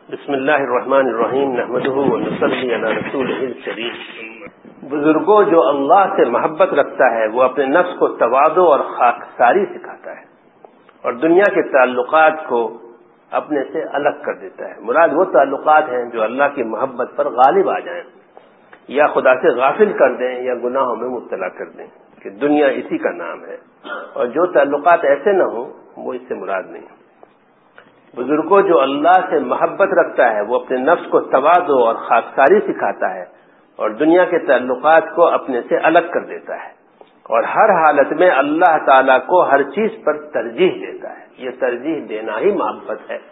بسم اللہ الرحمن الرحیم نحمدہ ونصلی علی رسولہ الکریم۔ بزرگوں، جو اللہ سے محبت رکھتا ہے وہ اپنے نفس کو تواضع اور خاکساری سکھاتا ہے اور دنیا کے تعلقات کو اپنے سے الگ کر دیتا ہے۔ مراد وہ تعلقات ہیں جو اللہ کی محبت پر غالب آ جائیں یا خدا سے غافل کر دیں یا گناہوں میں مبتلا کر دیں، کہ دنیا اسی کا نام ہے، اور جو تعلقات ایسے نہ ہوں وہ اس سے مراد نہیں۔ بزرگوں، جو اللہ سے محبت رکھتا ہے وہ اپنے نفس کو تواضع اور خاکساری سکھاتا ہے اور دنیا کے تعلقات کو اپنے سے الگ کر دیتا ہے، اور ہر حالت میں اللہ تعالیٰ کو ہر چیز پر ترجیح دیتا ہے۔ یہ ترجیح دینا ہی محبت ہے،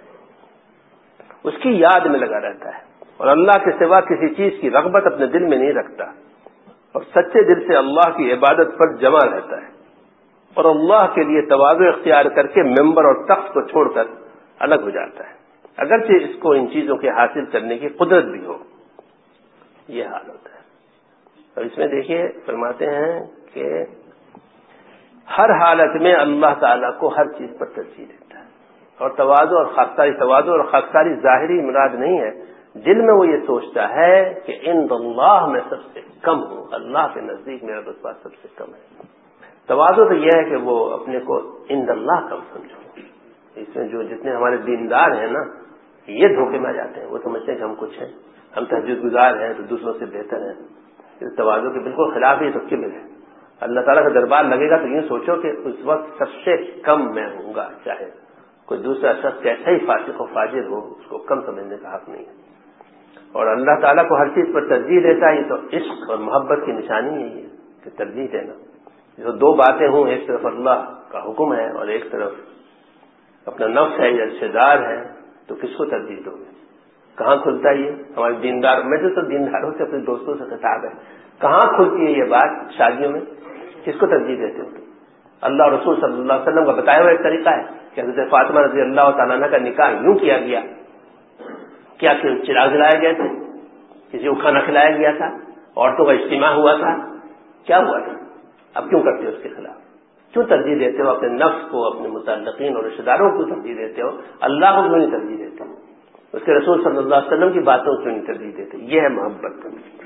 اس کی یاد میں لگا رہتا ہے اور اللہ کے سوا کسی چیز کی رغبت اپنے دل میں نہیں رکھتا، اور سچے دل سے اللہ کی عبادت پر جمع رہتا ہے اور اللہ کے لیے تواضع اختیار کر کے ممبر اور تخت کو چھوڑ کر الگ ہو جاتا ہے، اگرچہ اس کو ان چیزوں کے حاصل کرنے کی قدرت بھی ہو۔ یہ حال ہوتا ہے۔ اور اس میں دیکھیے فرماتے ہیں کہ ہر حالت میں اللہ تعالیٰ کو ہر چیز پر ترجیح دیتا ہے، اور تواضع اور خاکساری ظاہری مراد نہیں ہے، دل میں وہ یہ سوچتا ہے کہ عند اللہ میں سب سے کم ہوں، اللہ کے نزدیک میرا رتبہ سب سے کم ہے۔ تواضع تو یہ ہے کہ وہ اپنے کو عند اللہ کم سمجھو۔ اس میں جو جتنے ہمارے دیندار ہیں نا، یہ دھوکے میں آ جاتے ہیں، وہ سمجھتے ہیں کہ ہم کچھ ہیں، ہم تہجد گزار ہیں تو دوسروں سے بہتر ہیں۔ اس تواضع کے بالکل خلاف ہی تو کبر ہے۔ اللہ تعالیٰ کا دربار لگے گا تو یوں سوچو کہ اس وقت سب سے کم میں ہوں گا، چاہے کوئی دوسرا شخص کیسا ہی فاسق و فاجر ہو، اس کو کم سمجھنے کا حق نہیں ہے۔ اور اللہ تعالیٰ کو ہر چیز پر ترجیح دیتا ہے، یہ تو عشق اور محبت کی نشانی ہے یہ کہ ترجیح دینا۔ جو دو باتیں ہوں، ایک طرف اللہ کا حکم ہے اور ایک طرف اپنا نفس ہے یا رشتے دار ہے، تو کس کو ترجیح دو گے؟ کہاں کھلتا ہے یہ ہمارے دیندار میں تو دینداروں سے اپنے دوستوں سے خطاب ہے، کہاں کھلتی ہے یہ بات شادیوں میں؟ کس کو ترجیح دیتے ہو تم؟ اللہ اور رسول صلی اللہ علیہ وسلم کا بتایا ہوا ایک طریقہ ہے کہ حضرت فاطمہ رضی اللہ تعالیٰ عنہ کا نکاح یوں کیا گیا، کیا چراغ جلائے گئے تھے، کسی کو کھانا کھلایا گیا تھا، عورتوں کا اجتماع ہوا تھا، کیا ہوا تھا؟ اب کیوں کرتے ہو اس کے خلاف؟ کیوں ترجیح دیتے ہو اپنے نفس کو، اپنے متعلقین اور رشتے داروں کو ترجیح دیتے ہو؟ اللہ کو کیوں نہیں ترجیح دیتے؟ اس کے رسول صلی اللہ علیہ وسلم کی باتوں کو کیوں نہیں ترجیح دیتے؟ یہ ہے محبت۔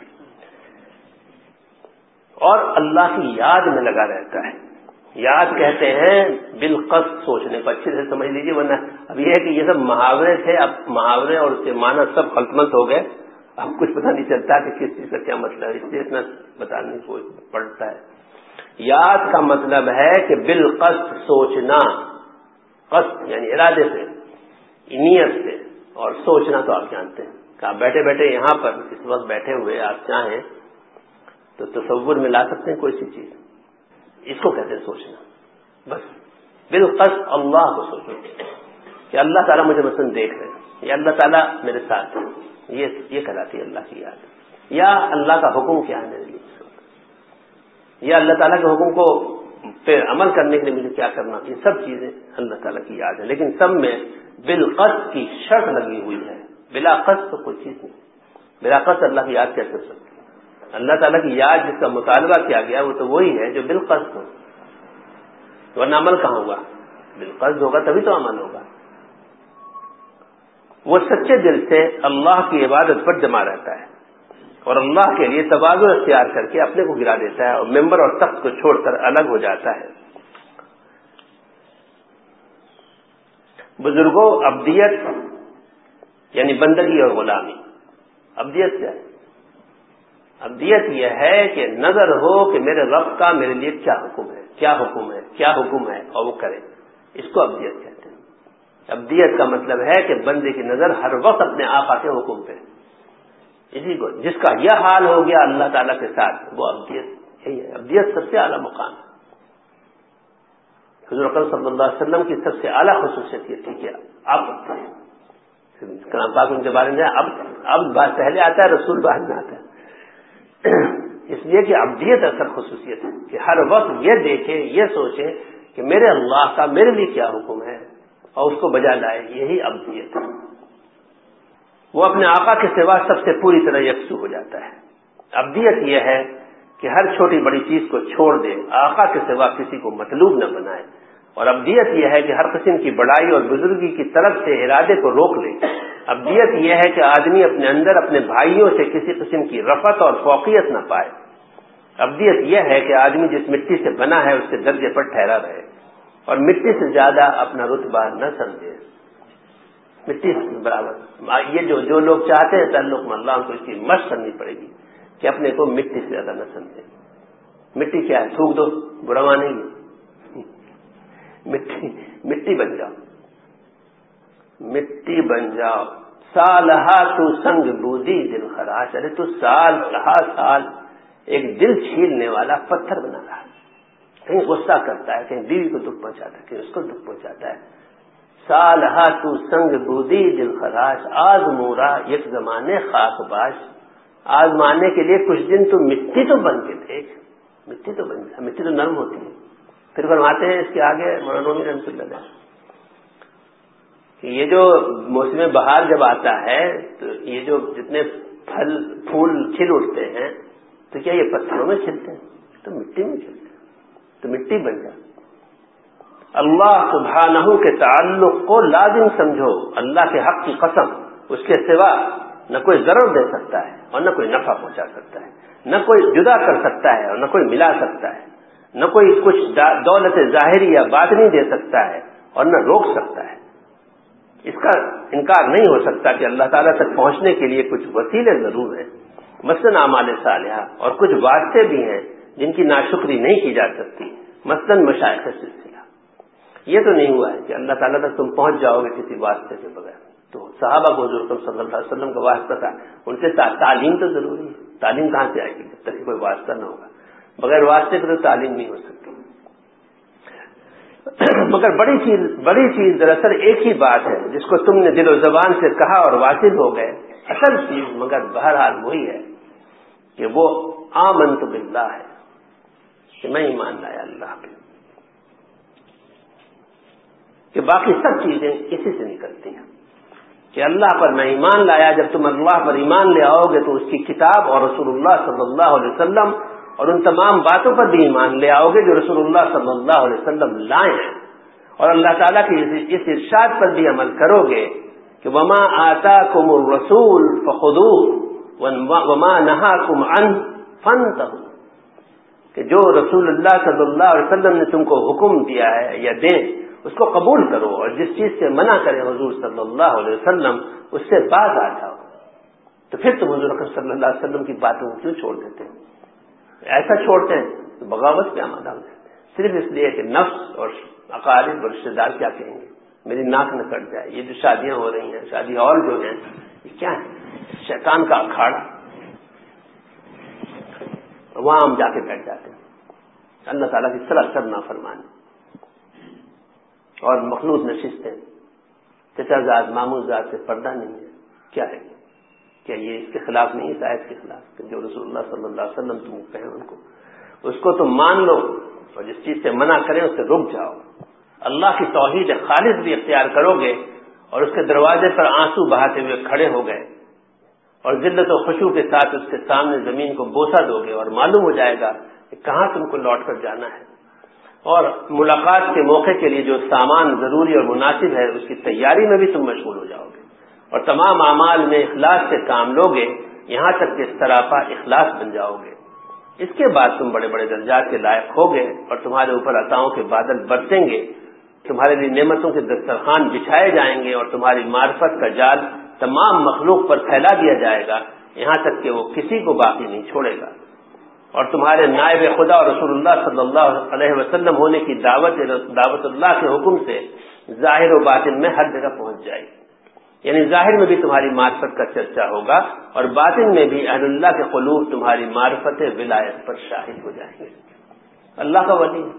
اور اللہ کی یاد میں لگا رہتا ہے۔ یاد کہتے ہیں بالقصد سوچنے کو، اچھے سے سمجھ لیجیے، ورنہ اب یہ ہے کہ یہ سب محاورے تھے، اب محاورے اور اس کے معنی سب خلطملط ہو گئے، اب کچھ پتہ نہیں چلتا کہ کس چیز کا کیا مطلب ہے، اس لیے اتنا بتانے کو پڑتا ہے۔ یاد کا مطلب ہے کہ بالقصد سوچنا، قصد یعنی ارادے سے، نیت سے، اور سوچنا تو آپ جانتے ہیں کہ آپ بیٹھے بیٹھے یہاں پر اس وقت بیٹھے ہوئے آپ چاہیں تو تصور میں لا سکتے ہیں کوئی سی چیز، اس کو کہتے ہیں سوچنا۔ بس بالقصد اللہ کو سوچو کہ اللہ تعالیٰ مجھے مثلا دیکھ رہے ہیں، یا اللہ تعالیٰ میرے ساتھ ہے، یہ کہلاتی ہے اللہ کی یاد۔ یا اللہ کا حکم کیا ہے میرے لیے، یا اللہ تعالیٰ کے حکم کو پھر عمل کرنے کے لیے مجھے کیا کرنا، یہ سب چیزیں اللہ تعالیٰ کی یاد ہے، لیکن سب میں بالقصد کی شرط لگی ہوئی ہے۔ بلا قصد تو کوئی چیز نہیں، بلا قصد اللہ کی یاد کیسے کر سکتی ہے؟ اللہ تعالیٰ کی یاد جس کا مطالبہ کیا گیا وہ تو وہی ہے جو بالقصد ہو، ورنہ عمل کہاں ہوگا؟ بالقصد ہوگا تبھی تو عمل ہوگا۔ وہ سچے دل سے اللہ کی عبادت پر جمع رہتا ہے اور اللہ کے لیے تواضع اختیار کر کے اپنے کو گرا دیتا ہے اور ممبر اور تخت کو چھوڑ کر الگ ہو جاتا ہے۔ بزرگوں، عبدیت یعنی بندگی اور غلامی۔ عبدیت کیا ہے؟ عبدیت یہ ہے کہ نظر ہو کہ میرے رب کا میرے لیے کیا حکم ہے، کیا حکم ہے، کیا حکم ہے، اور وہ کرے، اس کو عبدیت کہتے ہیں۔ عبدیت کا مطلب ہے کہ بندے کی نظر ہر وقت اپنے آقا کے حکم پہ، اسی کو جس کا یہ حال ہو گیا اللہ تعالیٰ کے ساتھ، وہ عبدیت یہی ہے۔ عبدیت سب سے اعلیٰ مقام ہے۔ حضور اکرم صلی اللہ علیہ وسلم کی سب سے اعلیٰ خصوصیت یہ تھی کہ اب کلام پاک ان کے بارے میں اب بات پہلے آتا ہے، رسول بعد میں آتا ہے، اس لیے کہ عبدیت اصل خصوصیت ہے کہ ہر وقت یہ دیکھے، یہ سوچے کہ میرے اللہ کا میرے لیے کیا حکم ہے اور اس کو بجا لائے، یہی عبدیت ہے۔ وہ اپنے آقا کے سوا سب سے پوری طرح یکسو ہو جاتا ہے۔ عبدیت یہ ہے کہ ہر چھوٹی بڑی چیز کو چھوڑ دے، آقا کے سوا کسی کو مطلوب نہ بنائے، اور عبدیت یہ ہے کہ ہر قسم کی بڑائی اور بزرگی کی طرف سے ارادے کو روک لے ابدیت یہ ہے کہ آدمی اپنے اندر اپنے بھائیوں سے کسی قسم کی رفعت اور فوقیت نہ پائے. ابدیت یہ ہے کہ آدمی جس مٹی سے بنا ہے اس کے درجے پر ٹھہرا رہے اور مٹی سے زیادہ اپنا رتبہ نہ سمجھے. مٹی سے برابر. یہ جو لوگ چاہتے ہیں تعلق میں اللہ کو اس کی مشق کرنی پڑے گی کہ اپنے کو مٹی سے زیادہ نہ سمجھے. مٹی کیا ہے؟ تھوک دو، برا نہیں ہے. مٹی بن جاؤ، مٹی بن جاؤ. سالہا تو سنگ بودی دل خراش. ارے تو سال ایک دل چھیلنے والا پتھر بنا رہا ہے. کہیں غصہ کرتا ہے، کہیں بیوی کو دکھ پہنچاتا ہے، کہیں اس کو دکھ پہنچاتا ہے. سالہا تو سنگ بودی دل خراش. آزمورا یک زمانے خاک باش. آزمانے کے لیے کچھ دن تو مٹی تو بن کے دیکھ. مٹی تو بن جائے. مٹی تو نرم ہوتی ہے. پھر فرماتے ہیں اس کے آگے مولانا رحمۃ اللہ علیہ کہ یہ جو موسم بہار جب آتا ہے تو یہ جو جتنے پھول کھل اٹھتے ہیں تو کیا یہ پتھروں میں کھلتے ہیں؟ تو مٹی میں کھلتے ہیں. تو مٹی بن جائے. اللہ سبحانہ کے تعلق کو لازم سمجھو. اللہ کے حق کی قسم، اس کے سوا نہ کوئی ضرر دے سکتا ہے اور نہ کوئی نفع پہنچا سکتا ہے، نہ کوئی جدا کر سکتا ہے اور نہ کوئی ملا سکتا ہے، نہ کوئی کچھ دولت ظاہری یا باطنی دے سکتا ہے اور نہ روک سکتا ہے. اس کا انکار نہیں ہو سکتا کہ اللہ تعالیٰ تک پہنچنے کے لیے کچھ وسیلے ضرور ہیں، مثلاً اعمال صالحہ، اور کچھ واسطے بھی ہیں جن کی ناشکری نہیں کی جا سکتی، مثلاً مشائخ کا سلسلہ. یہ تو نہیں ہوا ہے کہ اللہ تعالیٰ تک تم پہنچ جاؤ گے کسی واسطے کے بغیر. تو صحابہ کو حضور صلی اللہ علیہ وسلم کا واسطہ تھا، ان سے تعلیم تو ضروری ہے. تعلیم کہاں سے آئے گی جب تک کوئی واسطہ نہ ہوگا؟ بغیر واسطے کے تو تعلیم نہیں ہو سکتی. مگر بڑی چیز دراصل ایک ہی بات ہے جس کو تم نے دل و زبان سے کہا اور واصل ہو گئے. اصل چیز مگر بہرحال وہی ہے کہ وہ آمنت باللہ ہے کہ میں ایمان لایا اللہ پہ. کہ باقی سب چیزیں اسی سے نکلتی ہیں کہ اللہ پر میں ایمان لایا. جب تم اللہ پر ایمان لے آؤ گے تو اس کی کتاب اور رسول اللہ صلی اللہ علیہ وسلم اور ان تمام باتوں پر بھی ایمان لے آؤ گے جو رسول اللہ صلی اللہ علیہ وسلم لائے ہیں، اور اللہ تعالیٰ کی اس ارشاد پر بھی عمل کرو گے کہ وما آتاکم الرسول فخذوہ وما نہاکم عنہ فانتہوا. کہ جو رسول اللہ صلی اللہ علیہ وسلم نے تم کو حکم دیا ہے یا دیں اس کو قبول کرو، اور جس چیز سے منع کرے حضور صلی اللہ علیہ وسلم اس سے باز آ جاؤ. تو پھر تم حضور اکرم صلی اللہ علیہ وسلم کی باتوں کو کیوں چھوڑ دیتے ہیں؟ ایسا چھوڑتے ہیں تو بغاوت پہ آمادہ ہو جاتے ہیں، صرف اس لیے کہ نفس اور اقارب اور رشتے دار کیا کہیں گے، میری ناک نہ کٹ جائے. یہ جو شادیاں ہو رہی ہیں، شادی ہال جو ہیں، یہ کیا ہے؟ شیطان کا اکھاڑا. وہاں ہم جا کے بیٹھ جاتے ہیں. اللہ تعالیٰ کی سراسر نافرمانی اور مخلوط نشستیں. چچا زاد ماموں زاد سے پردہ نہیں ہے. کیا ہے؟ کیا یہ اس کے خلاف نہیں ہے؟ آیت کے خلاف کہ جو رسول اللہ صلی اللہ علیہ وسلم تم کہیں ان کو اس کو تم مان لو اور جس چیز سے منع کریں اس سے رک جاؤ. اللہ کی توحید خالص بھی اختیار کرو گے اور اس کے دروازے پر آنسو بہاتے ہوئے کھڑے ہو گئے اور ذلت و خشوع کے ساتھ اس کے سامنے زمین کو بوسہ دو گے اور معلوم ہو جائے گا کہ کہاں تم کو لوٹ کر جانا ہے. اور ملاقات کے موقع کے لیے جو سامان ضروری اور مناسب ہے اس کی تیاری میں بھی تم مشغول ہو جاؤ گے اور تمام اعمال میں اخلاص سے کام لوگے، یہاں تک کہ سراپا اخلاص بن جاؤ گے. اس کے بعد تم بڑے بڑے درجات کے لائق ہوگے اور تمہارے اوپر عطاؤں کے بادل برسیں گے. تمہارے لیے نعمتوں کے دسترخوان بچھائے جائیں گے اور تمہاری معرفت کا جال تمام مخلوق پر پھیلا دیا جائے گا، یہاں تک کہ وہ کسی کو باقی نہیں چھوڑے گا. اور تمہارے نائب خدا اور رسول اللہ صلی اللہ علیہ وسلم ہونے کی دعوت اللہ کے حکم سے ظاہر و باطن میں ہر جگہ پہنچ جائے گی. یعنی ظاہر میں بھی تمہاری معرفت کا چرچا ہوگا اور باطن میں بھی اہل اللہ کے قلوب تمہاری معرفت ولایت پر شاہد ہو جائیں گے. اللہ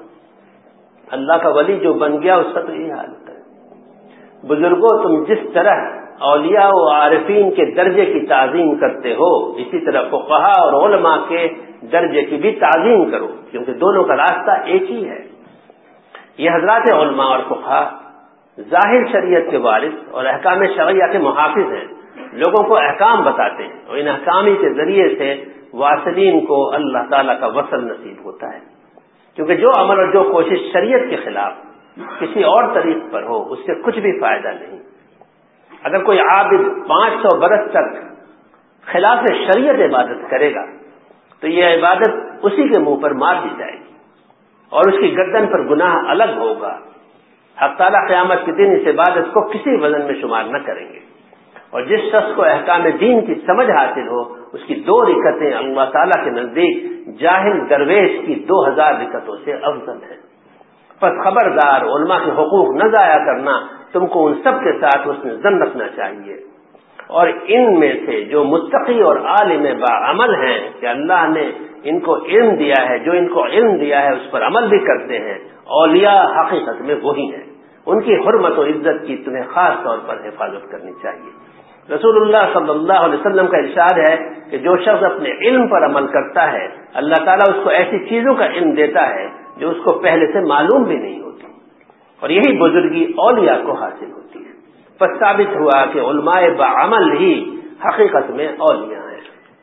کا ولی جو بن گیا اس کا تو یہی حالت ہے. بزرگوں تم جس طرح اولیاء و عارفین کے درجے کی تعظیم کرتے ہو اسی طرح فقہا اور علماء کے درجے کی بھی تعظیم کرو، کیونکہ دونوں کا راستہ ایک ہی ہے. یہ حضرات علماء اور فقہا ظاہر شریعت کے وارث اور احکام شرعیہ کے محافظ ہیں، لوگوں کو احکام بتاتے ہیں اور ان احکامی کے ذریعے سے واصلین کو اللہ تعالیٰ کا وصل نصیب ہوتا ہے. کیونکہ جو عمل اور جو کوشش شریعت کے خلاف کسی اور طریق پر ہو اس سے کچھ بھی فائدہ نہیں. اگر کوئی عابد 500 برس تک خلاف شریعت عبادت کرے گا تو یہ عبادت اسی کے منہ پر مار دی جائے گی اور اس کی گردن پر گناہ الگ ہوگا. حق تعالیٰ قیامت کے دن اس عبادت کو کسی وزن میں شمار نہ کریں گے. اور جس شخص کو احکام دین کی سمجھ حاصل ہو اس کی 2 رکعتیں اللہ تعالیٰ کے نزدیک جاہل درویش کی 2000 رکعتوں سے افضل ہیں. پس خبردار، علماء کے حقوق نہ ضائع کرنا، تم کو ان سب کے ساتھ حسن ظن رکھنا چاہیے. اور ان میں سے جو متقی اور عالم باعمل ہیں کہ اللہ نے ان کو علم دیا ہے، جو ان کو علم دیا ہے اس پر عمل بھی کرتے ہیں، اولیاء حقیقت میں وہی ہیں. ان کی حرمت و عزت کی تمہیں خاص طور پر حفاظت کرنی چاہیے. رسول اللہ صلی اللہ علیہ وسلم کا ارشاد ہے کہ جو شخص اپنے علم پر عمل کرتا ہے اللہ تعالیٰ اس کو ایسی چیزوں کا علم دیتا ہے جو اس کو پہلے سے معلوم بھی نہیں ہوتی، اور یہی بزرگی اولیاء کو حاصل ہوتی ہے. پس ثابت ہوا کہ علماء بعمل ہی حقیقت میں اولیاء ہیں.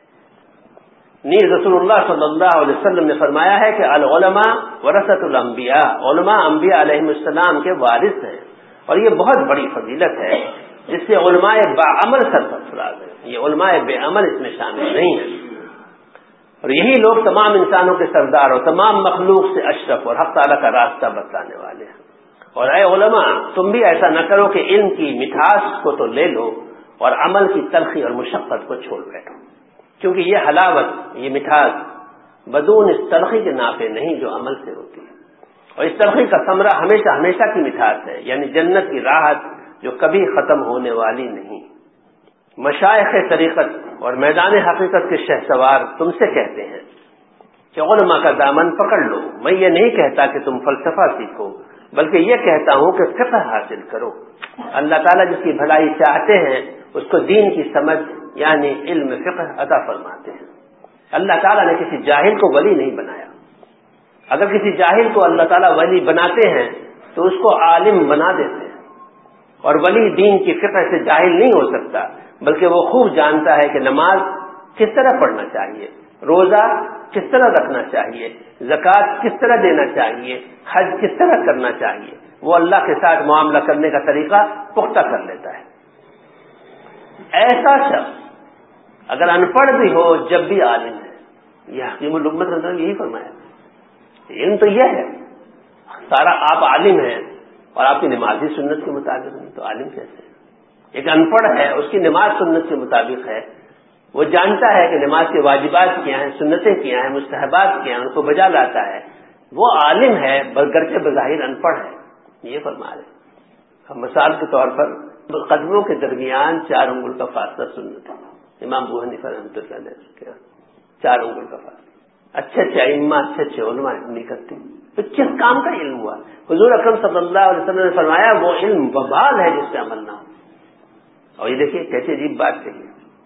نیز رسول اللہ صلی اللہ علیہ وسلم نے فرمایا ہے کہ العلماء ورثۃ الانبیاء، علماء انبیاء علیہ السلام کے وارث ہیں. اور یہ بہت بڑی فضیلت ہے جس سے علماء باعمل سرفراز ہیں. یہ علماء بے عمل اس میں شامل نہیں ہیں. اور یہی لوگ تمام انسانوں کے سردار اور تمام مخلوق سے اشرف اور حق تعالیٰ کا راستہ بتلانے والے ہیں. اور اے علماء، تم بھی ایسا نہ کرو کہ علم کی مٹھاس کو تو لے لو اور عمل کی تلخی اور مشقت کو چھوڑ بیٹھو، کیونکہ یہ حلاوت، یہ مٹھاس بدون اس تلخی کے نافع نہیں جو عمل سے ہوتی ہے. اور اس تلخی کا ثمرہ ہمیشہ ہمیشہ کی مٹھاس ہے، یعنی جنت کی راحت جو کبھی ختم ہونے والی نہیں. مشائخ طریقت اور میدان حقیقت کے شہسوار تم سے کہتے ہیں کہ علماء کا دامن پکڑ لو. میں یہ نہیں کہتا کہ تم فلسفہ سیکھو، بلکہ یہ کہتا ہوں کہ فقہ حاصل کرو. اللہ تعالیٰ جس کی بھلائی چاہتے ہیں اس کو دین کی سمجھ یعنی علم فقہ عطا فرماتے ہیں. اللہ تعالیٰ نے کسی جاہل کو ولی نہیں بنایا. اگر کسی جاہل کو اللہ تعالیٰ ولی بناتے ہیں تو اس کو عالم بنا دیتے ہیں. اور ولی دین کی فقہ سے جاہل نہیں ہو سکتا، بلکہ وہ خوب جانتا ہے کہ نماز کس طرح پڑھنا چاہیے، روزہ کس طرح رکھنا چاہیے، زکوٰۃ کس طرح دینا چاہیے، حج کس طرح کرنا چاہیے. وہ اللہ کے ساتھ معاملہ کرنے کا طریقہ پختہ کر لیتا ہے. ایسا شخص اگر ان پڑھ بھی ہو جب بھی عالم ہے. یہ حکیم الامت نے یہی فرمایا. علم تو یہ ہے، سارا آپ عالم ہیں اور آپ کی نماز ہی سنت کے مطابق نہیں تو عالم کیسے؟ ایک ان پڑھ ہے، اس کی نماز سنت کے مطابق ہے، وہ جانتا ہے کہ نماز کے واجبات کیا ہیں، سنتیں کیا ہیں، مستحبات کیا ہیں، ان کو بجا لاتا ہے، وہ عالم ہے گرچہ بظاہر ان پڑھ ہے. یہ فرما رہے. مثال کے طور پر قدموں کے درمیان 4 انگل کا فاصلہ سنت ہے. امام ابو حنیفہ رحمۃ اللہ علیہ 4 انگل کا فاصلہ. اچھے ائمہ، اچھے علماء نہیں کرتے. تو کس کام کا علم ہوا؟ حضور اکرم صلی اللہ علیہ وسلم نے فرمایا وہ علم وبال ہے جس سے عمل نہ ہو. اور یہ دیکھیے کیسی عجیب بات کہی.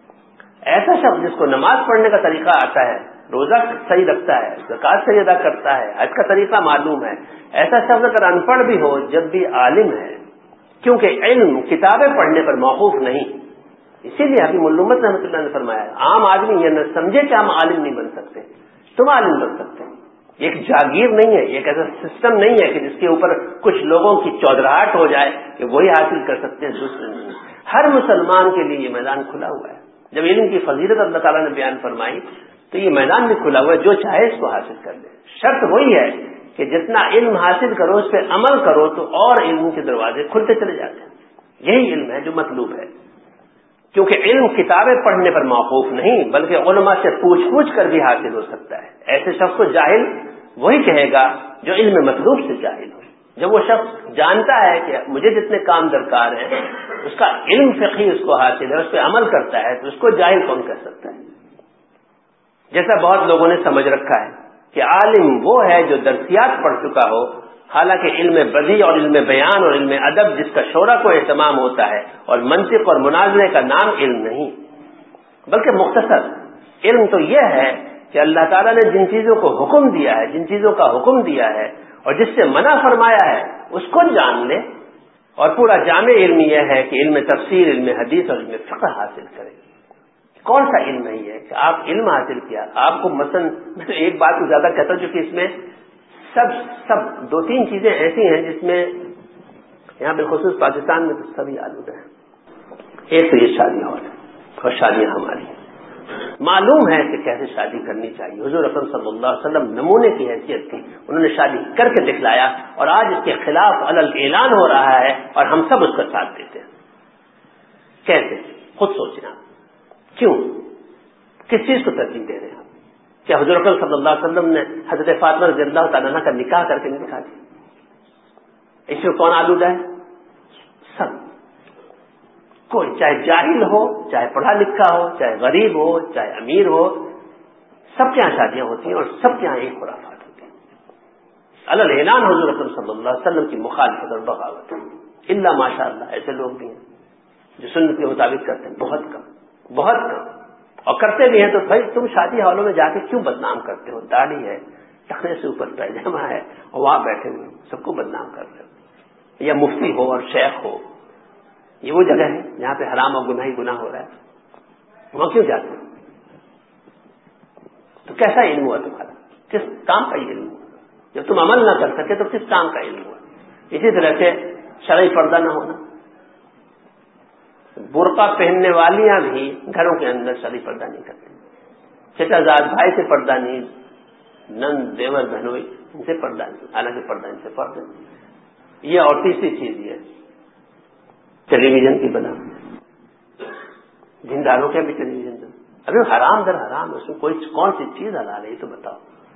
ایسا شخص جس کو نماز پڑھنے کا طریقہ آتا ہے، روزہ صحیح رکھتا ہے، زکوٰۃ صحیح ادا کرتا ہے، حج کا طریقہ معلوم ہے، ایسا شخص اگر ان پڑھ بھی ہو جب بھی عالم ہے، کیونکہ علم کتابیں پڑھنے پر موقوف نہیں. اسی لیے حکیم الامت رحمۃ اللہ نے فرمایا عام آدمی یہ نہ سمجھے کہ ہم عالم نہیں بن سکتے. تم عالم بن سکتے ہیں. ایک جاگیر نہیں ہے، ایک ایسا سسٹم نہیں ہے کہ جس کے اوپر کچھ لوگوں کی چودراہٹ ہو جائے کہ وہی حاصل کر سکتے ہیں، دوسرے نہیں. ہر مسلمان کے لیے یہ میدان کھلا ہوا ہے. جب علم کی فضیلت اللہ تعالیٰ نے بیان فرمائی تو یہ میدان بھی کھلا ہوا ہے، جو چاہے اس کو حاصل کر لے. شرط وہی ہے کہ جتنا علم حاصل کرو اس پہ عمل کرو تو اور علم کے دروازے کھلتے چلے جاتے ہیں. یہی علم ہے جو مطلوب ہے، کیونکہ علم کتابیں پڑھنے پر موقوف نہیں بلکہ علماء سے پوچھ کر بھی حاصل ہو سکتا ہے. ایسے شخص کو جاہل وہی کہے گا جو علم مطلوب سے جاہل ہو. جب وہ شخص جانتا ہے کہ مجھے جتنے کام درکار ہیں اس کا علم فقہی اس کو حاصل ہے، اس پہ عمل کرتا ہے، تو اس کو جاہل کون کہہ سکتا ہے؟ جیسا بہت لوگوں نے سمجھ رکھا ہے کہ عالم وہ ہے جو درسیات پڑھ چکا ہو، حالانکہ علم بدیع اور علم بیان اور علم ادب جس کا شعرا کو اہتمام ہوتا ہے اور منطق اور مناظرے کا نام علم نہیں، بلکہ مختصر علم تو یہ ہے کہ اللہ تعالیٰ نے جن چیزوں کو حکم دیا ہے، جن چیزوں کا حکم دیا ہے اور جس سے منع فرمایا ہے اس کو جان لے. اور پورا جامع علم یہ ہے کہ علم تفسیر، علم حدیث اور علم فقہ حاصل کرے. کون سا علم نہیں ہے کہ آپ علم حاصل کیا؟ آپ کو مثلا میں تو ایک بات کو زیادہ کہتا ہوں کہ اس میں سب 2-3 چیزیں ایسی ہیں جس میں یہاں بالخصوص پاکستان میں تو سبھی آلودہ ہیں. ایک تو یہ شادی ہال ہے اور شادیاں ہماری ہیں. معلوم ہے کہ کیسے شادی کرنی چاہیے. حضور اکرم صلی اللہ علیہ وسلم نمونے کی حیثیت تھی, انہوں نے شادی کر کے دکھلایا, اور آج اس کے خلاف علل اعلان ہو رہا ہے اور ہم سب اس کا ساتھ دیتے ہیں. کیسے؟ خود سوچیں آپ, کیوں, کس چیز کو ترجیح دے رہے ہیں؟ کیا حضور اکرم صلی اللہ علیہ وسلم نے حضرت فاطمہ رضی اللہ تعالیٰ عنہ کا نکاح کر کے نہیں دکھا دیا؟ اس میں کون آلودہ ہے؟ سب. کوئی چاہے جاہل ہو, چاہے پڑھا لکھا ہو, چاہے غریب ہو, چاہے امیر ہو, سب کے یہاں شادیاں ہوتی ہیں اور سب کے یہاں ایک خرافات ہوتی ہیں. علل اعلان حضور اکرم صلی اللہ علیہ وسلم کی مخالفت اور بغاوت ہے. الا ماشاء اللہ ایسے لوگ بھی ہیں جو سنت کے مطابق کرتے ہیں, بہت کم, بہت کم. اور کرتے بھی ہیں تو بھائی تم شادی ہالوں میں جا کے کیوں بدنام کرتے ہو؟ داڑھی ہے, ٹخنے سے اوپر پیجامہ ہے, اور وہاں بیٹھے ہوئے سب کو بدنام کر رہے ہو. یا مفتی ہو اور شیخ ہو, یہ وہ جگہ ہے جہاں پہ حرام اور گناہ ہی گناہ ہو رہا ہے, وہاں کیوں جاتے ہو؟ تو کیسا علم ہوا تمہارا؟ کس کام کا علم ہوا؟ جب تم عمل نہ کر سکے تو کس کام کا علم ہوا؟ اسی طرح سے شرعی پردہ نہ ہونا. برقع پہننے والیاں بھی گھروں کے اندر شرعی پردہ نہیں کرتی. چچا زاد بھائی سے پردہ نہیں, نند دیور بہنوئی ان سے پردہ نہیں, حالانکہ پردہ ان سے فرض ہے. یہ اور تیسری چیز یہ ٹیلی ویژن کی بنا, دینداروں کے بھی ٹیلی ویژن. ابھی حرام در حرام, اس میں کوئی کون سی چیز حلال ہے یہ تو بتاؤ.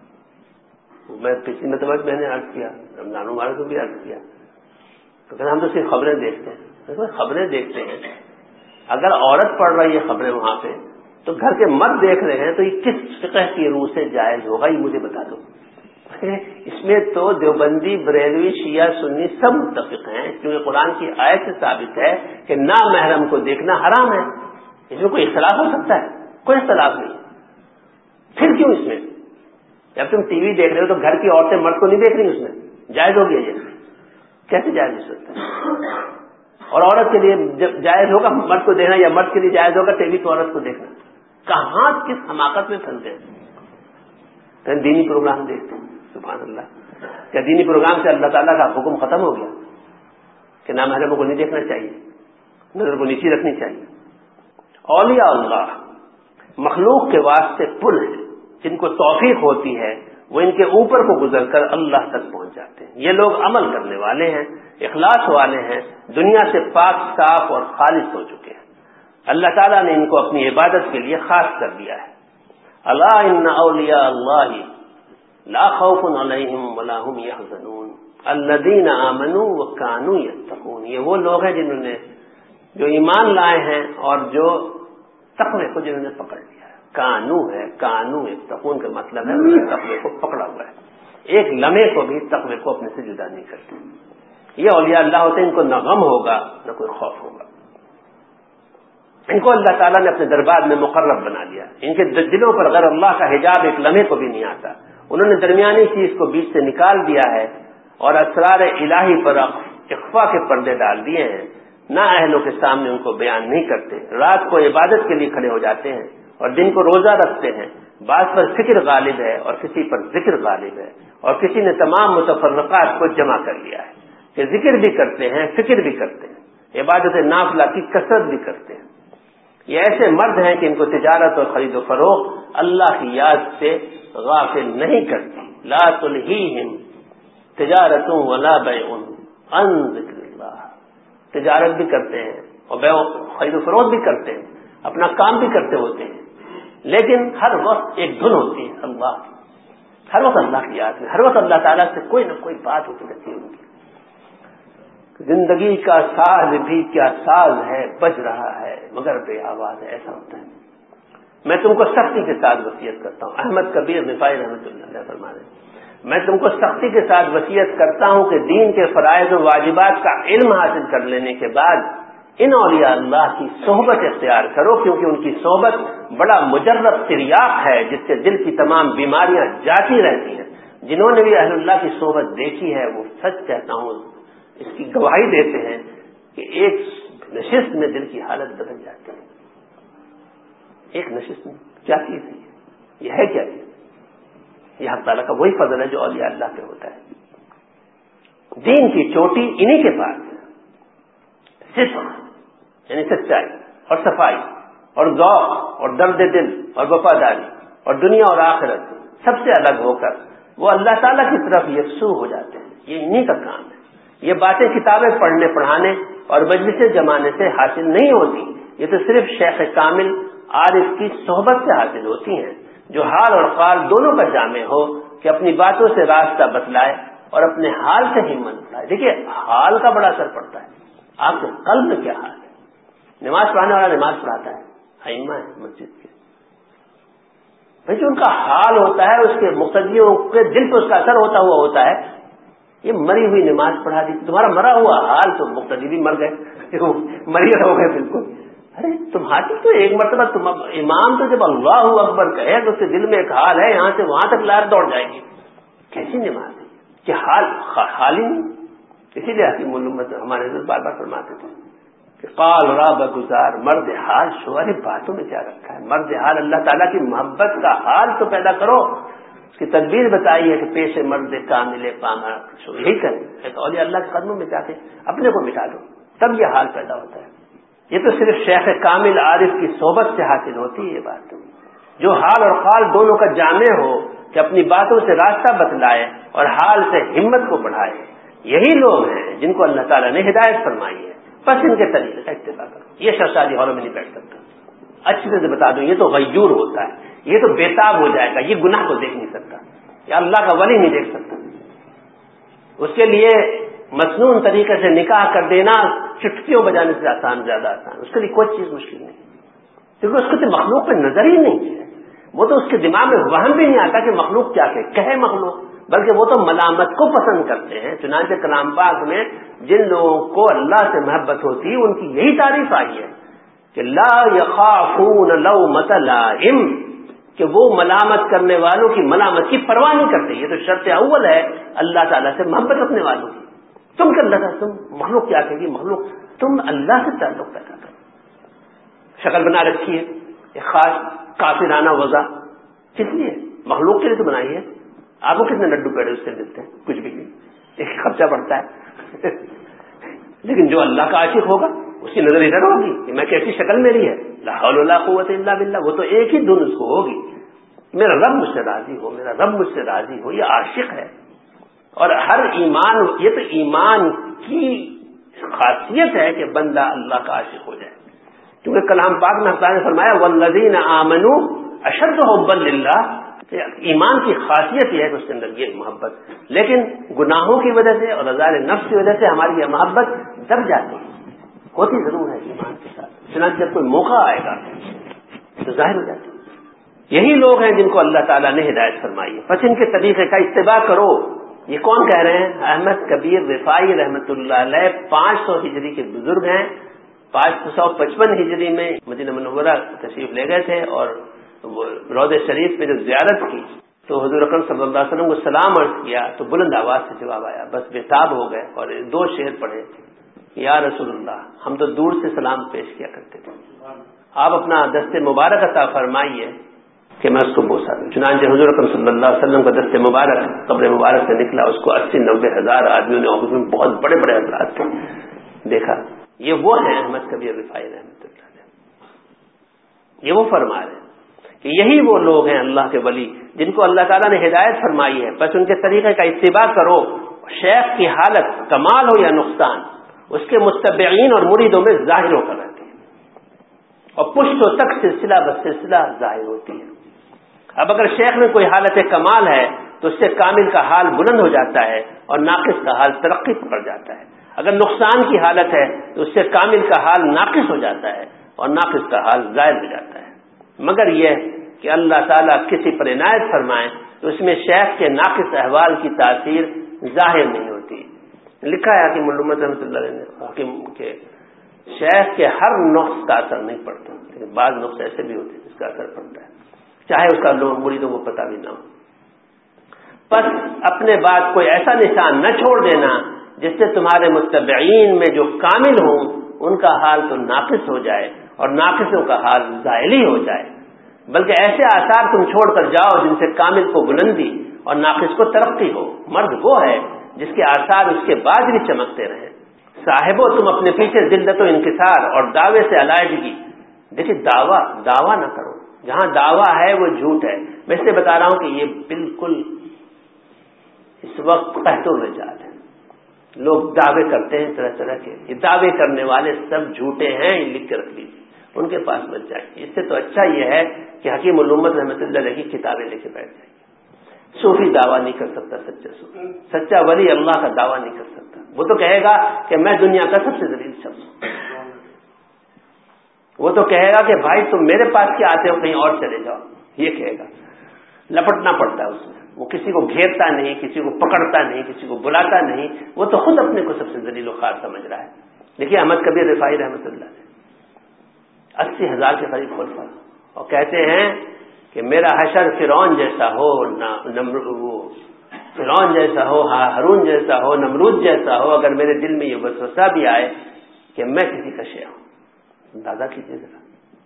میں پچھلی مرتبہ میں نے عرض کیا, رمضان مبارک کو بھی عرض کیا, تو کہتے ہم تو صرف خبریں دیکھتے ہیں. خبریں دیکھتے ہیں, اگر عورت پڑھ رہی ہے خبریں وہاں پہ تو گھر کے مرد دیکھ رہے ہیں, تو یہ کس فقہ کی روح سے جائز ہوگا یہ مجھے بتا دو. اس میں تو دیوبندی, بریلوی, شیعہ, سنی سب متفق ہیں, کیونکہ قرآن کی آیت سے ثابت ہے کہ نامحرم کو دیکھنا حرام ہے. اس میں کوئی اختلاف ہو سکتا ہے؟ کوئی اختلاف نہیں. پھر کیوں اس میں؟ جب تم ٹی وی دیکھ رہے ہو تو گھر کی عورتیں مرد کو نہیں دیکھ رہی, اس میں جائز ہو گیا. یہ کیسے جائز ہو سکتا ہے؟ اور عورت کے لیے جب جائز ہوگا مرد کو دیکھنا, یا مرد کے لیے جائز ہوگا ٹی وی کو عورت کو دیکھنا؟ کہاں کس حماقت میں پھنسے ہیں؟ دینی پروگرام دیکھتے ہیں, سبحان اللہ. کیا دینی پروگرام سے اللہ تعالیٰ کا حکم ختم ہو گیا کہ نامحرموں کو نہیں دیکھنا چاہیے, نظر کو نیچی رکھنی چاہیے؟ اولیاء اللہ مخلوق کے واسطے پل ہیں, جن کو توفیق ہوتی ہے وہ ان کے اوپر کو گزر کر اللہ تک پہنچ جاتے ہیں. یہ لوگ عمل کرنے والے ہیں, اخلاص والے ہیں, دنیا سے پاک صاف اور خالص ہو چکے ہیں. اللہ تعالیٰ نے ان کو اپنی عبادت کے لیے خاص کر دیا ہے. الا ان اولیاء اللہ لا خوف علیہم ولا هم يحزنون الذین آمنوا وکانوا یتقون. یہ وہ لوگ ہیں جنہوں نے جو ایمان لائے ہیں اور جو تقوی کو جنہوں نے پکڑ لیا ہے. کانو ہے, کانو یتقون کا مطلب ہے انہوں نے تقوی کو پکڑا ہوا ہے. ایک لمحے کو بھی تقوی کو اپنے سے جدا نہیں کرتے. یہ اولیاء اللہ ہوتے ہیں, ان کو نہ غم ہوگا نہ کوئی خوف ہوگا. ان کو اللہ تعالیٰ نے اپنے دربار میں مقرب بنا لیا. ان کے دلوں پر غیر اللہ کا حجاب ایک لمحے کو بھی نہیں آتا. انہوں نے درمیانی چیز کو بیچ سے نکال دیا ہے اور اسرار الہی پر اخفا کے پردے ڈال دیے ہیں. نہ اہلوں کے سامنے ان کو بیان نہیں کرتے. رات کو عبادت کے لیے کھڑے ہو جاتے ہیں اور دن کو روزہ رکھتے ہیں. بعض پر فکر غالب ہے اور کسی پر ذکر غالب ہے, اور کسی نے تمام متفرقات کو جمع کر لیا ہے کہ ذکر بھی کرتے ہیں, فکر بھی کرتے ہیں, عبادت نافلہ کی کثرت بھی کرتے ہیں. یہ ایسے مرد ہیں کہ ان کو تجارت اور خرید و فروخت اللہ کی یاد سے غافل نہیں کرتی. لا تلہیہم تجارت ولا بیع عن ذکر اللہ. تجارت بھی کرتے ہیں اور خرید و فروخت بھی کرتے ہیں, اپنا کام بھی کرتے ہوتے ہیں, لیکن ہر وقت ایک دھن ہوتی ہے اللہ کی. ہر وقت اللہ کی یاد میں, ہر وقت اللہ تعالیٰ سے کوئی نہ کوئی بات ہوتی رہتی ہے ان کی. زندگی کا ساز بھی کیا ساز ہے, بج رہا ہے مگر بے آواز ہے, ایسا ہوتا ہے. میں تم کو سختی کے ساتھ وصیت کرتا ہوں. احمد کبیر رفاعی رحمۃ اللہ علیہ فرما رہے ہیں, میں تم کو سختی کے ساتھ وصیت کرتا ہوں کہ دین کے فرائض و واجبات کا علم حاصل کر لینے کے بعد ان اولیاء اللہ کی صحبت اختیار کرو, کیونکہ ان کی صحبت بڑا مجرب تریاق ہے جس سے دل کی تمام بیماریاں جاتی رہتی ہیں. جنہوں نے بھی اہل اللہ کی صحبت دیکھی ہے وہ سچ کہتا ہوں اس کی گواہی دیتے ہیں کہ ایک نشست میں دل کی حالت بدل جاتی ہے. ایک نشست میں کیا چیز ہے یہ ہے کیا چیز؟ یہ حق تعالیٰ کا وہی فضل ہے جو اولیاء اللہ پہ ہوتا ہے. دین کی چوٹی انہی کے پاس ہے, صدق یعنی سچائی, اور صفائی اور ذوق اور درد دل اور وفاداری اور دنیا اور آخرت سب سے الگ ہو کر وہ اللہ تعالیٰ کی طرف یکسو ہو جاتے ہیں. یہ انہی کا کام ہے. یہ باتیں کتابیں پڑھنے پڑھانے اور مجلس جمانے سے حاصل نہیں ہوتی. یہ تو صرف شیخ کامل عارف کی صحبت سے حاصل ہوتی ہیں جو حال اور قال دونوں کا جامع ہو کہ اپنی باتوں سے راستہ بتلائے اور اپنے حال سے ہمت بتلائے. دیکھیے حال کا بڑا اثر پڑتا ہے. آپ کے قلب میں کیا حال ہے؟ نماز پڑھانے والا نماز پڑھاتا ہے، ائمہ ہے مسجد کے، بھائی جو ان کا حال ہوتا ہے اس کے مقتدیوں کے دل پہ اس کا اثر ہوتا ہے. یہ مری ہوئی نماز پڑھا دی، تمہارا مرا ہوا حال تو مقتدی بھی مر گئے، مری ہو گئے بالکل. ارے تمہاری تو ایک مرتبہ تم امام تو جب اللہ اکبر کہے تو اس کے دل میں ایک حال ہے، یہاں سے وہاں تک لائر دوڑ جائے گی. کیسی نماز ہے کہ حال ہی نہیں. اسی لیے حکیم الامت ہمارے بار بار فرماتے تھے کہ قال راب گزار مرد حال شوہر باتوں میں کیا رکھا ہے. مرد حال اللہ تعالیٰ کی محبت کا حال تو پیدا کرو. اس کی تدبیر بتائی ہے کہ پیش مرد کامل پاما یہی کریں، اولیاء اللہ کے قدموں میں جا کے اپنے کو مٹا دو، تب یہ حال پیدا ہوتا ہے. یہ تو صرف شیخ کامل عارف کی صحبت سے حاصل ہوتی ہے یہ بات. جو حال اور قال دونوں کا جامع ہو کہ اپنی باتوں سے راستہ بتلائے اور حال سے ہمت کو بڑھائے، یہی لوگ ہیں جن کو اللہ تعالیٰ نے ہدایت فرمائی ہے. بس ان کے طریقے کا اتباع کرو. یہ شخص شادی ہالوں میں نہیں بیٹھ سکتا. اچھی طرح سے بتا دوں، یہ تو غیور ہوتا ہے، یہ تو بےتاب ہو جائے گا، یہ گناہ کو دیکھ نہیں سکتا، یا اللہ کا ولی نہیں دیکھ سکتا. اس کے لیے مصنون طریقے سے نکاح کر دینا چٹکیوں بجانے سے آسان، زیادہ آسان. اس کے لیے کوئی چیز مشکل نہیں، کیونکہ اس کو تو مخلوق پہ نظر ہی نہیں ہے. وہ تو اس کے دماغ میں وہم بھی نہیں آتا کہ مخلوق کیا کہے مخلوق، بلکہ وہ تو ملامت کو پسند کرتے ہیں. چنانچہ کلام پاک میں جن لوگوں کو اللہ سے محبت ہوتی ہے ان کی یہی تعریف آئی ہے کہ لا یخافون لومۃ لائم، کہ وہ ملامت کرنے والوں کی ملامت کی پرواہ نہیں کرتے. یہ تو شرط اول ہے اللہ تعالیٰ سے محبت رکھنے والوں کی. تم کر لگا تم مخلوق کیا کہے گی، مخلوق تم اللہ سے تعلق پیدا کرو. شکل بنا رکھی ہے ایک خاص کافرانہ وضع، کس لیے؟ مخلوق کے لیے تو بنائی ہے. آپ کو کتنے لڈو پیڑے اس سے ملتے ہیں؟ کچھ بھی نہیں، ایک خرچہ پڑتا ہے. لیکن جو اللہ کا عاشق ہوگا اس کی نظر ادھر ہوگی کہ میں کیسی شکل میری ہے، لا حول ولا قوت الا باللہ. وہ تو ایک ہی دھن اس کو ہوگی، میرا رب مجھ سے راضی ہو، میرا رب مجھ سے راضی ہو. یہ عاشق ہے. اور ہر ایمان، یہ تو ایمان کی خاصیت ہے کہ بندہ اللہ کا عاشق ہو جائے. کیونکہ کلام پاک میں اللہ نے فرمایا والذین آمنوا اشد حبا للہ. ایمان کی خاصیت یہ ہے کہ اس کے اندر یہ محبت، لیکن گناہوں کی وجہ سے اور رضا نفس کی وجہ سے ہماری یہ محبت دب جاتی ہے. ہوتی ضرور ہے ایمان کے ساتھ، چنانچہ جب کوئی موقع آئے گا تو ظاہر ہو جاتی ہے. یہی لوگ ہیں جن کو اللہ تعالیٰ نے ہدایت فرمائی ہے. پس ان کے طریقے کا اتباع کرو. یہ کون کہہ رہے ہیں؟ احمد کبیر رفاعی رحمۃ اللہ علیہ 500 ہجری کے بزرگ ہیں. 555 ہجری میں مدینہ منورہ تشریف لے گئے تھے اور روضہ شریف میں جب زیارت کی تو حضور اکرم صلی اللہ علیہ وسلم کو سلام عرض کیا تو بلند آواز سے جواب آیا، بس بےتاب ہو گئے اور 2 شعر پڑھے، یا رسول اللہ ہم تو دور سے سلام پیش کیا کرتے تھے، آپ اپنا دست مبارک عطا فرمائیے کہ میں اس کو بوسا دوں. چنانچہ حضور اکرم صلی اللہ علیہ وسلم کا دست مبارک قبر مبارک سے نکلا. اس کو 80-90 ہزار آدمیوں نے، اور میں بہت بڑے بڑے حضرات تھے، دیکھا. یہ وہ ہیں احمد کبیر رفاعی رحمۃ اللہ علیہ. یہ وہ فرما رہے ہیں کہ یہی وہ لوگ ہیں اللہ کے ولی جن کو اللہ تعالیٰ نے ہدایت فرمائی ہے. بس ان کے طریقے کا اتباع کرو. شیخ کی حالت کمال ہو یا نقصان اس کے متبعین اور مریدوں میں ظاہر ہو کر رہتی ہے، اور پشت و تک سلسلہ بسلسلہ ظاہر ہوتی ہے. اب اگر شیخ میں کوئی حالت کمال ہے تو اس سے کامل کا حال بلند ہو جاتا ہے اور ناقص کا حال ترقی پکڑ جاتا ہے. اگر نقصان کی حالت ہے تو اس سے کامل کا حال ناقص ہو جاتا ہے اور ناقص کا حال زائل ہو جاتا ہے. مگر یہ کہ اللہ تعالیٰ کسی پر عنایت فرمائے تو اس میں شیخ کے ناقص احوال کی تاثیر ظاہر نہیں ہوتی. لکھا ہے حکیم الامت رحمۃ اللہ علیہ نے حکیم کے شیخ کے ہر نقص کا اثر نہیں پڑتا، لیکن بعض نقص ایسے بھی ہوتے ہیں جس کا اثر پڑتا ہے، چاہے اس کا لوگ مریدوں کو پتہ بھی نہ ہو. بس اپنے بعد کوئی ایسا نشان نہ چھوڑ دینا جس سے تمہارے متبعین میں جو کامل ہوں ان کا حال تو ناقص ہو جائے اور ناقصوں کا حال زائل ہی ہو جائے، بلکہ ایسے آثار تم چھوڑ کر جاؤ جن سے کامل کو بلندی اور ناقص کو ترقی ہو. مرد وہ ہے جس کے آثار اس کے بعد بھی چمکتے رہیں. صاحبو تم اپنے پیچھے ذلت و انکسار اور دعوے سے علیحدگی دیکھیے دعویٰ نہ کرو، جہاں دعویٰ ہے وہ جھوٹ ہے. میں اس لیے بتا رہا ہوں کہ یہ بالکل اس وقت قحط الرجال ہے. لوگ دعوے کرتے ہیں طرح طرح کے، یہ دعوے کرنے والے سب جھوٹے ہیں، یہ لکھ کے رکھ لیجیے، ان کے پاس مت جائیے. اس سے تو اچھا یہ ہے کہ حکیم الامت رحمۃ اللہ علیہ کی کتابیں لے کے بیٹھ جائیے. صوفی دعویٰ نہیں کر سکتا، سچا صوفی، سچا ولی اللہ کا دعویٰ نہیں کر سکتا. وہ تو کہے گا کہ میں دنیا کا سب سے ذلیل شخص ہوں. وہ تو کہے گا کہ بھائی تم میرے پاس کیا آتے ہو، کہیں اور چلے جاؤ. یہ کہے گا، لپٹنا پڑتا ہے اس میں. وہ کسی کو گھیرتا نہیں، کسی کو پکڑتا نہیں، کسی کو بلاتا نہیں. وہ تو خود اپنے کو سب سے ذلیل و خوار سمجھ رہا ہے. دیکھیے احمد کبیر رفاعی رحمۃ اللہ نے 80,000 کے قریب خلفاء، اور کہتے ہیں کہ میرا حشر فرعون جیسا ہو، فرعون جیسا ہو، ہارون جیسا ہو، نمرود جیسا ہو، اگر میرے دل میں یہ وسوسہ بھی آئے کہ میں کسی کا شے ہوں. اندازہ کیجیے ذرا.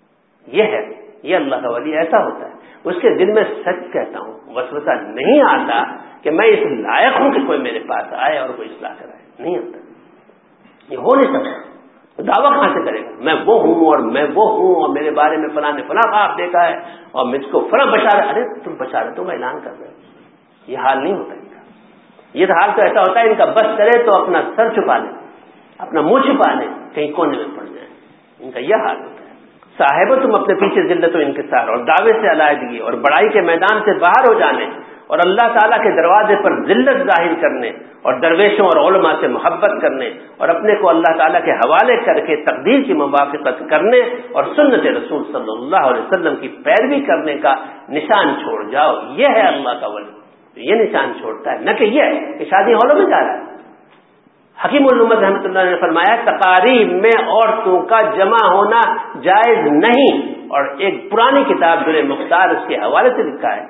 یہ اللہ کا ولی ایسا ہوتا ہے. اس کے دل میں سچ کہتا ہوں، وسوسہ نہیں آتا کہ میں اس لائق ہوں کہ کوئی میرے پاس آئے اور کوئی اصلاح کرائے. نہیں آتا، یہ ہو نہیں سکتا. دعویٰ کہاں سے کرے گا؟ میں وہ ہوں اور میں وہ ہوں اور میرے بارے میں فلاں نے فلاں خواب دیکھا ہے اور مجھ کو فلاں بشارت. ارے تم بشارتوں کا اعلان کر رہے ہو. یہ حال نہیں ہوتا ان کا. یہ حال تو ایسا ہوتا ہے ان کا بس کرے تو اپنا سر چھپا لیں، اپنا منہ چھپا لیں، کہیں کونے میں پڑ جائیں. ان کا یہ حال ہوتا ہے. صاحب تم اپنے پیچھے ذلت و انکسار اور دعوے سے علیحدگی اور بڑائی کے میدان سے باہر ہو جانے اور اللہ تعالیٰ کے دروازے پر ذلت ظاہر کرنے اور درویشوں اور علماء سے محبت کرنے اور اپنے کو اللہ تعالیٰ کے حوالے کر کے تقدیر کی موافقت کرنے اور سنت رسول صلی اللہ علیہ وسلم کی پیروی کرنے کا نشان چھوڑ جاؤ. یہ ہے اللہ کا ولی. یہ نشان چھوڑتا ہے، نہ کہ یہ کہ شادی ہالوں میں جا رہا ہے. حکیم الامت رحمۃ اللہ نے فرمایا تقاریب میں عورتوں کا جمع ہونا جائز نہیں. اور ایک پرانی کتاب در مختار اس کے حوالے سے لکھا ہے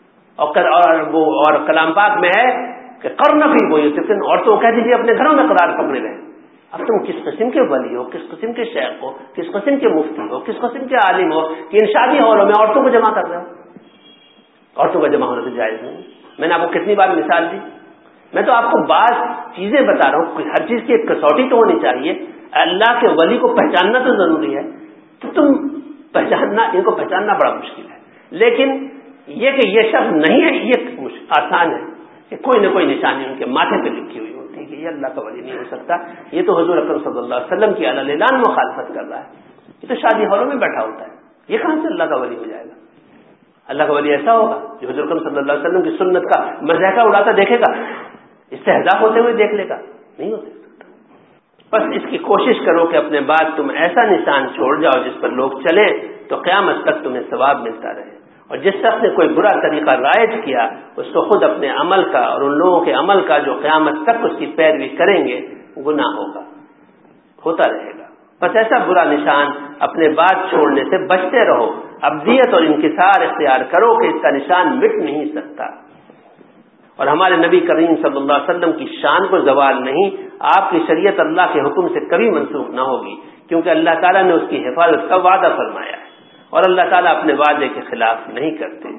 اور کلام پاک میں ہے کہ قرن فی بیوتکن، عورتوں کو کہہ دیجیے اپنے گھروں میں قرار پکڑے رہے. اب تم کس قسم کے ولی ہو، کس قسم کے شیخ ہو، کس قسم کے مفتی ہو، کس قسم کے عالم ہو کہ ان شادی ہالوں میں عورتوں کو جمع کر رہے ہو. عورتوں کا جمع ہونا تو جائز نہیں. میں نے آپ کو کتنی بار مثال دی. میں تو آپ کو بعض چیزیں بتا رہا ہوں. ہر چیز کی ایک کسوٹی تو ہونی چاہیے. اللہ کے ولی کو پہچاننا تو ضروری ہے. تو تم ان کو پہچاننا بڑا مشکل ہے. لیکن یہ کہ یہ شخص نہیں ہے یہ آسان ہے کہ کوئی نہ کوئی نشانی ان کے ماتھے پہ لکھی ہوئی ہوتی ہے کہ یہ اللہ کا ولی نہیں ہو سکتا. یہ تو حضور اکرم صلی اللہ علیہ وسلم کی اعلان مخالفت کر رہا ہے. یہ تو شادی ہالوں میں بیٹھا ہوتا ہے. یہ کہاں سے اللہ کا ولی ہو جائے گا؟ اللہ کا ولی ایسا ہوگا جو حضور اکرم صلی اللہ علیہ وسلم کی سنت کا مذاق اڑاتا دیکھے گا، استہزاء ہوتے ہوئے دیکھ لے گا. نہیں ہو سکتا. بس اس کی کوشش کرو کہ اپنے بعد تم ایسا نشان چھوڑ جاؤ جس پر لوگ چلے تو قیامت تک تمہیں ثواب ملتا رہے. اور جس شخص نے کوئی برا طریقہ رائج کیا اس کو خود اپنے عمل کا اور ان لوگوں کے عمل کا جو قیامت تک اس کی پیروی کریں گے گناہ ہوتا رہے گا. بس ایسا برا نشان اپنے بات چھوڑنے سے بچتے رہو. ابدیت اور انکسار اختیار کرو کہ اس کا نشان مٹ نہیں سکتا. اور ہمارے نبی کریم صلی اللہ علیہ وسلم کی شان کو زوال نہیں. آپ کی شریعت اللہ کے حکم سے کبھی منسوخ نہ ہوگی کیونکہ اللہ تعالیٰ نے اس کی حفاظت کا وعدہ فرمایا ہے اور اللہ تعالیٰ اپنے وعدے کے خلاف نہیں کرتے.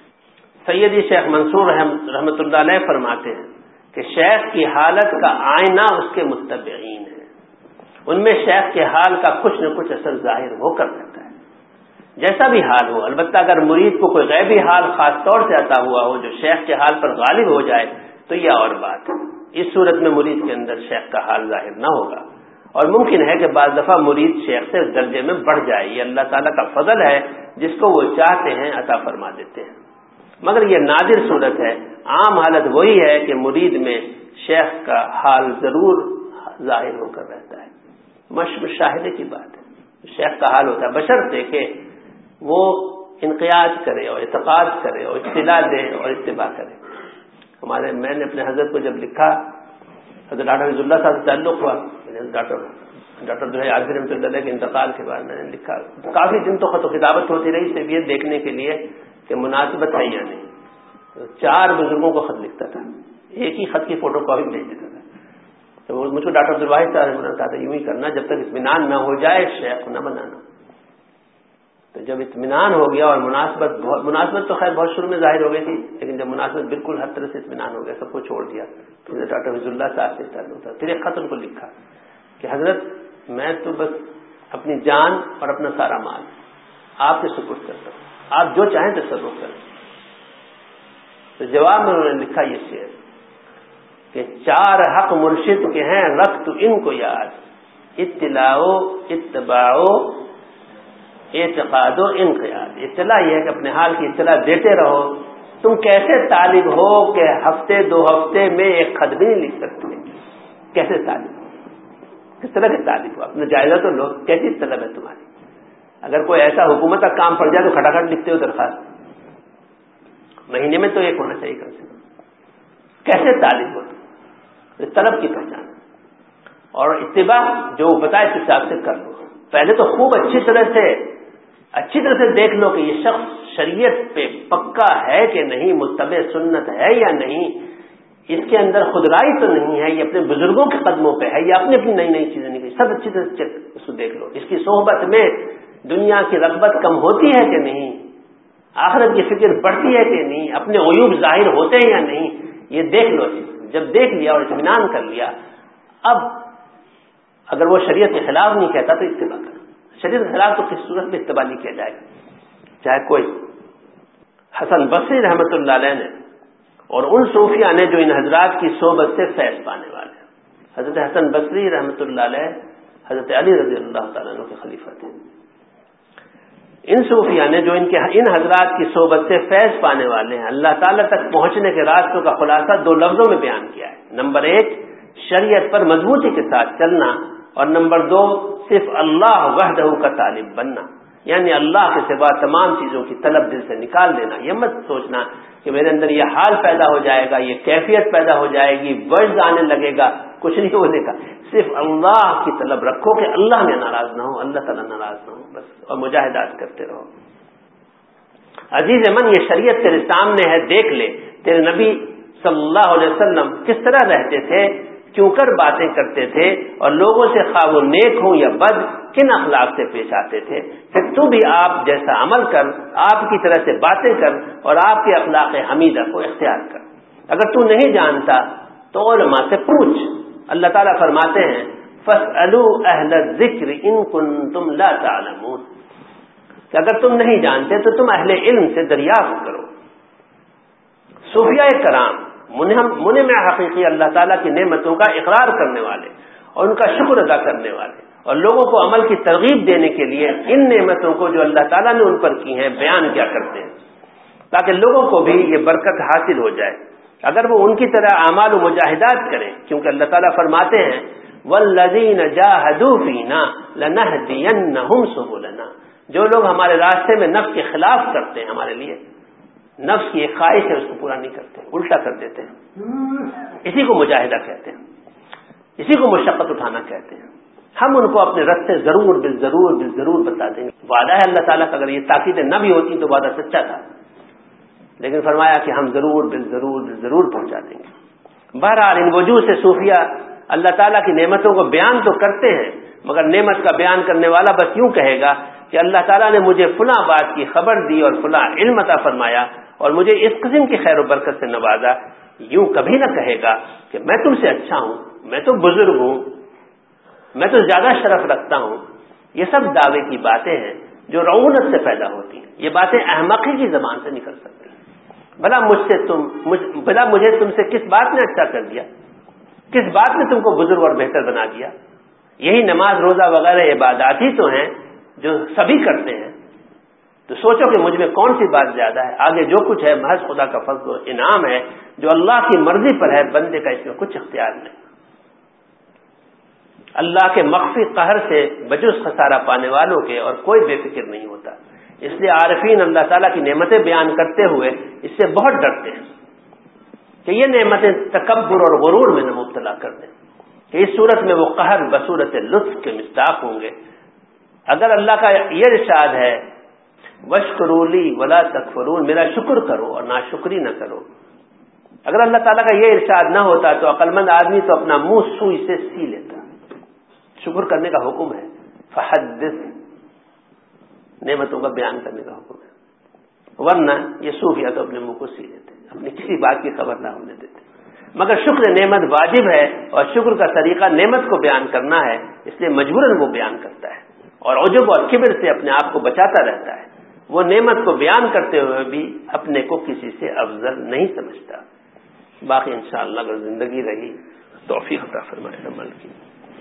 سیدی شیخ منصور رحمۃ اللہ علیہ فرماتے ہیں کہ شیخ کی حالت کا آئینہ اس کے متبعین ہے. ان میں شیخ کے حال کا کچھ نہ کچھ اثر ظاہر ہو کر رہتا ہے جیسا بھی حال ہو. البتہ اگر مرید کو کوئی غیبی حال خاص طور سے عطا ہوا ہو جو شیخ کے حال پر غالب ہو جائے تو یہ اور بات ہے. اس صورت میں مرید کے اندر شیخ کا حال ظاہر نہ ہوگا اور ممکن ہے کہ بعض دفعہ مرید شیخ سے درجے میں بڑھ جائے. یہ اللہ تعالیٰ کا فضل ہے، جس کو وہ چاہتے ہیں عطا فرما دیتے ہیں. مگر یہ نادر صورت ہے. عام حالت وہی ہے کہ مرید میں شیخ کا حال ضرور ظاہر ہو کر رہتا ہے. مشاہدے کی بات ہے. شیخ کا حال ہوتا ہے بشرطے کہ وہ انقیاد کرے اور اعتقاد کرے اور اطلاع دے اور اتباع کرے. میں نے اپنے حضرت کو جب لکھا، حضرت ڈاکٹر رضی اللہ صاحب سے تعلق ہوا، ڈاکٹر جو ہے عارف رحمۃ اللہ علیہ کے انتقال کے بعد میں نے لکھا. کافی دن تو خط و کتابت ہوتی رہی صرف یہ دیکھنے کے لیے کہ مناسبت ہے یا نہیں. 4 بزرگوں کو خط لکھتا تھا، ایک ہی خط کی فوٹو کاپی بھیج دیتا تھا. تو مجھ کو ڈاکٹر عبدالواحد صاحب نے کہا تھا یوں ہی کرنا، جب تک اطمینان نہ ہو جائے شیخ نہ بنانا. تو جب اطمینان ہو گیا اور مناسبت تو خیر بہت شروع میں ظاہر ہو گئی تھی، لیکن جب مناسبت بالکل ہر طرح سے اطمینان ہو گیا، سب کو چھوڑ دیا، پھر ڈاکٹر رضی اللہ صاحب سے تعلق تھا. پھر ایک خط ان کو لکھا کہ حضرت میں تو بس اپنی جان اور اپنا سارا مال آپ کے سپرد کرتا ہوں، آپ جو چاہیں تصرف کریں۔ تو جواب میں انہوں نے لکھا یہ شعر کہ 4 حق مرشد کے ہیں رکھ تو ان کو یاد، اطلاع اتباع اعتقاد و انقیاد۔ اطلاع یہ ہے کہ اپنے حال کی اطلاع دیتے رہو۔ تم کیسے طالب ہو کہ ہفتے 2 ہفتے میں ایک خط بھی نہیں لکھ سکتے؟ کیسے طالب ہو؟ کس طرح کے طالب ہو؟ اپنا جائزہ تو لو، کیسی طلب ہے تمہاری؟ اگر کوئی ایسا حکومت کا کام پڑ جائے تو کھٹاکھٹ لکھتے ہو درخواست، مہینے میں تو ایک ہونا چاہیے کم سے کم۔ کیسے طالب ہو تم؟ طلب کی پہچان اور اتباع جو بتائے اس حساب سے کر لو۔ پہلے تو خوب اچھی طرح سے دیکھ لو کہ یہ شخص شریعت پہ پکا ہے کہ نہیں، متبع سنت ہے یا نہیں، اس کے اندر خودرائی تو نہیں ہے، یہ اپنے بزرگوں کے قدموں پہ ہے یا اپنی نئی چیزیں نہیں، سب اچھی طرح سے اس کو دیکھ لو۔ اس کی صحبت میں دنیا کی رغبت کم ہوتی ہے کہ نہیں، آخرت کی فکر بڑھتی ہے کہ نہیں، اپنے عیوب ظاہر ہوتے ہیں یا نہیں، یہ دیکھ لو۔ جب دیکھ لیا اور اطمینان کر لیا، اب اگر وہ شریعت کے خلاف نہیں کہتا تو اتباع کرو۔ شریعت کے خلاف تو کس صورت میں اتباع نہیں کیا جائے گا؟ چاہے کوئی حسن بصری رحمۃ اللہ علیہ نے اور ان صوفیاء نے جو ان حضرات کی صحبت سے فیض پانے والے ہیں۔ حضرت حسن بصری رحمۃ اللہ علیہ حضرت علی رضی اللہ تعالیٰ عنہ کے خلیفہ تھے۔ ان صوفیاء نے جو ان حضرات کی صحبت سے فیض پانے والے ہیں، اللہ تعالیٰ تک پہنچنے کے راستوں کا خلاصہ 2 لفظوں میں بیان کیا ہے۔ نمبر 1 شریعت پر مضبوطی کے ساتھ چلنا، اور نمبر 2 صرف اللہ وحدہ کا طالب بننا، یعنی اللہ کے سوا تمام چیزوں کی طلب دل سے نکال دینا۔ یہ مت سوچنا کہ میرے اندر یہ حال پیدا ہو جائے گا، یہ کیفیت پیدا ہو جائے گی، وجد آنے لگے گا، کچھ نہیں ہونے کا۔ صرف اللہ کی طلب رکھو کہ اللہ میں ناراض نہ ہو، اللہ تعالیٰ ناراض نہ ہو، بس، اور مجاہدات کرتے رہو۔ عزیز من، یہ شریعت تیرے سامنے ہے، دیکھ لے تیرے نبی صلی اللہ علیہ وسلم کس طرح رہتے تھے، کیوں کر باتیں کرتے تھے، اور لوگوں سے خواہ وہ نیک ہوں یا بد کن اخلاق سے پیش آتے تھے۔ پھر تو بھی آپ جیسا عمل کر، آپ کی طرح سے باتیں کر، اور آپ کے اخلاق حمیدہ کو اختیار کر۔ اگر تو نہیں جانتا تو علماء سے پوچھ۔ اللہ تعالیٰ فرماتے ہیں فَاسْأَلُوا أَهْلَ الذِّكْرِ إِن كُنتُمْ لَا تَعْلَمُونَ، کہ اگر تم نہیں جانتے تو تم اہل علم سے دریافت کرو۔ صوفیاء کرام منعم حقیقی اللہ تعالیٰ کی نعمتوں کا اقرار کرنے والے اور ان کا شکر ادا کرنے والے، اور لوگوں کو عمل کی ترغیب دینے کے لیے ان نعمتوں کو جو اللہ تعالیٰ نے ان پر کی ہیں بیان کیا کرتے ہیں، تاکہ لوگوں کو بھی یہ برکت حاصل ہو جائے اگر وہ ان کی طرح اعمال و مجاہدات کریں، کیونکہ اللہ تعالیٰ فرماتے ہیں وَالَّذِينَ جَاهَدُوا فِينَا لَنَهْدِيَنَّهُمْ سُبُلَنَا، جو لوگ ہمارے راستے میں نفس کے خلاف کرتے ہیں، ہمارے لیے نفس کی ایک خواہش ہے اس کو پورا نہیں کرتے، الٹا کر دیتے ہیں، اسی کو مجاہدہ کہتے ہیں، اسی کو مشقت اٹھانا کہتے ہیں۔ ہم ان کو اپنے رستے ضرور بالضرور بتا دیں گے۔ وعدہ ہے اللہ تعالیٰ کا، اگر یہ تاکیدیں نہ بھی ہوتی تو وعدہ سچا تھا، لیکن فرمایا کہ ہم بالضرور پہنچا دیں گے۔ بہرحال ان وجوہ سے صوفیہ اللہ تعالیٰ کی نعمتوں کو بیان تو کرتے ہیں، مگر نعمت کا بیان کرنے والا بس یوں کہے گا کہ اللہ تعالیٰ نے مجھے فلاں بات کی خبر دی اور فلاں علم عطا فرمایا اور مجھے اس قسم کی خیر و برکت سے نوازا، یوں کبھی نہ کہے گا کہ میں تم سے اچھا ہوں، میں تو بزرگ ہوں، میں تو زیادہ شرف رکھتا ہوں۔ یہ سب دعوے کی باتیں ہیں جو رعونت سے پیدا ہوتی ہیں، یہ باتیں احمقی کی زبان سے نکل سکتی ہیں۔ بھلا مجھے تم سے کس بات نے اچھا کر دیا، کس بات نے تم کو بزرگ اور بہتر بنا دیا؟ یہی نماز روزہ وغیرہ عبادات ہی تو ہیں جو سبھی کرتے ہیں، تو سوچو کہ مجھ میں کون سی بات زیادہ ہے؟ آگے جو کچھ ہے محض خدا کا فضل و انعام ہے، جو اللہ کی مرضی پر ہے، بندے کا اس میں کچھ اختیار نہیں۔ اللہ کے مخفی قہر سے بجز خسارہ پانے والوں کے اور کوئی بے فکر نہیں ہوتا، اس لیے عارفین اللہ تعالیٰ کی نعمتیں بیان کرتے ہوئے اس سے بہت ڈرتے ہیں کہ یہ نعمتیں تکبر اور غرور میں نہ مبتلا کر دیں، کہ اس صورت میں وہ قہر بصورت لطف کے مصداق ہوں گے۔ اگر اللہ کا یہ ارشاد ہے وَاشْكُرُوا لِي وَلَا تَكْفُرُونَ، میرا شکر کرو اور ناشکری نہ کرو، اگر اللہ تعالیٰ کا یہ ارشاد نہ ہوتا تو عقلمند آدمی تو اپنا منہ سوئی سے سی لیتا۔ شکر کرنے کا حکم ہے، فحدث، نعمتوں کا بیان کرنے کا حکم ہے، ورنہ یہ صوفیہ تو اپنے منہ کو سی لیتے، اپنی کسی بات کی خبر نہ ہونے دیتے۔ مگر شکر نعمت واجب ہے، اور شکر کا طریقہ نعمت کو بیان کرنا ہے، اس لیے مجبوراً وہ بیان کرتا ہے، اور عجب اور کبر سے اپنے آپ کو بچاتا رہتا ہے، وہ نعمت کو بیان کرتے ہوئے بھی اپنے کو کسی سے افضل نہیں سمجھتا۔ باقی انشاءاللہ اگر زندگی رہی توفیق عطا فرمائے عمل کی۔